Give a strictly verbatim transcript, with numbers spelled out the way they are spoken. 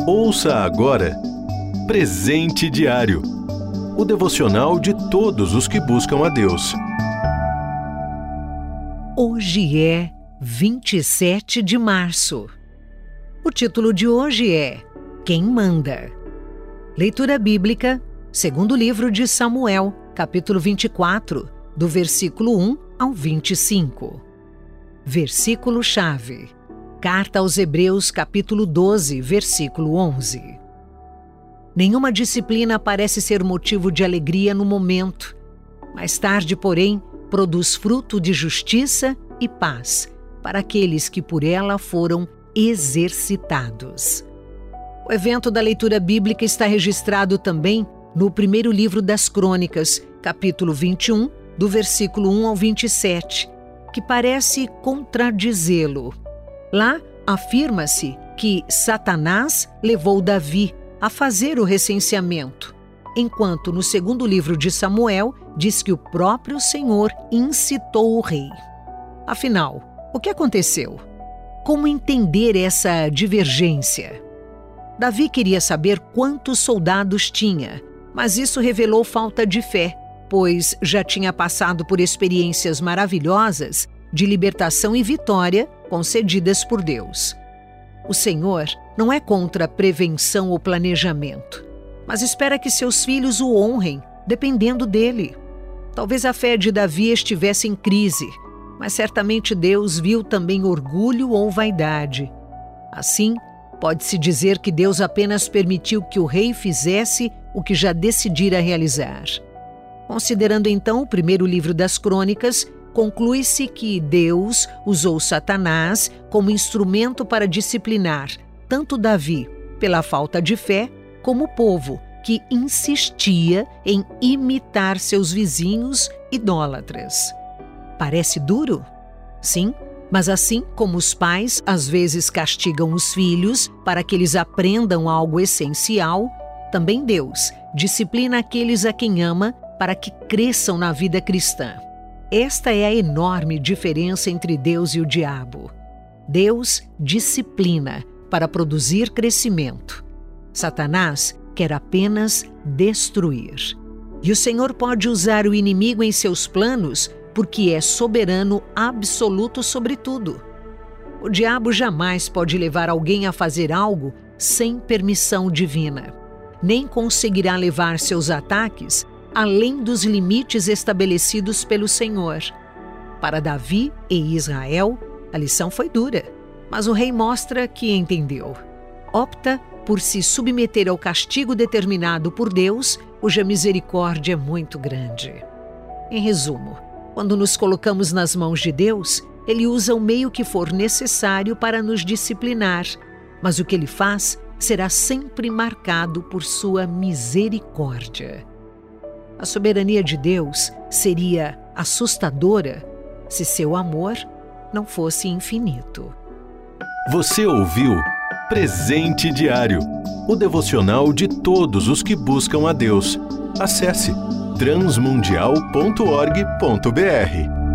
Ouça agora Presente Diário, o devocional de todos os que buscam a Deus. Hoje é vinte e sete de março. O título de hoje é Quem Manda? Leitura bíblica, segundo livro de Samuel, capítulo vinte e quatro, do versículo um ao vinte e cinco. Versículo-chave. Carta aos Hebreus, capítulo doze, versículo onze. Nenhuma disciplina parece ser motivo de alegria no momento. Mais tarde, porém, produz fruto de justiça e paz para aqueles que por ela foram exercitados. O evento da leitura bíblica está registrado também no primeiro livro das Crônicas, capítulo vinte e um, do versículo um ao vinte e sete, que parece contradizê-lo. Lá afirma-se que Satanás levou Davi a fazer o recenseamento, enquanto no segundo livro de Samuel diz que o próprio Senhor incitou o rei. Afinal, o que aconteceu? Como entender essa divergência? Davi queria saber quantos soldados tinha, mas isso revelou falta de fé, pois já tinha passado por experiências maravilhosas de libertação e vitória concedidas por Deus. O Senhor não é contra prevenção ou planejamento, mas espera que seus filhos o honrem, dependendo dele. Talvez a fé de Davi estivesse em crise, mas certamente Deus viu também orgulho ou vaidade. Assim, pode-se dizer que Deus apenas permitiu que o rei fizesse o que já decidira realizar. Considerando então o primeiro livro das Crônicas, conclui-se que Deus usou Satanás como instrumento para disciplinar tanto Davi, pela falta de fé, como o povo, que insistia em imitar seus vizinhos idólatras. Parece duro? Sim, mas assim como os pais às vezes castigam os filhos para que eles aprendam algo essencial, também Deus disciplina aqueles a quem ama para que cresçam na vida cristã. Esta é a enorme diferença entre Deus e o diabo. Deus disciplina para produzir crescimento. Satanás quer apenas destruir. E o Senhor pode usar o inimigo em seus planos porque é soberano absoluto sobre tudo. O diabo jamais pode levar alguém a fazer algo sem permissão divina. Nem conseguirá levar seus ataques além dos limites estabelecidos pelo Senhor. Para Davi e Israel, a lição foi dura, mas o rei mostra que entendeu. Opta por se submeter ao castigo determinado por Deus, cuja misericórdia é muito grande. Em resumo, quando nos colocamos nas mãos de Deus, Ele usa o meio que for necessário para nos disciplinar, mas o que Ele faz será sempre marcado por sua misericórdia. A soberania de Deus seria assustadora se seu amor não fosse infinito. Você ouviu Presente Diário, o devocional de todos os que buscam a Deus. Acesse transmundial ponto org ponto br.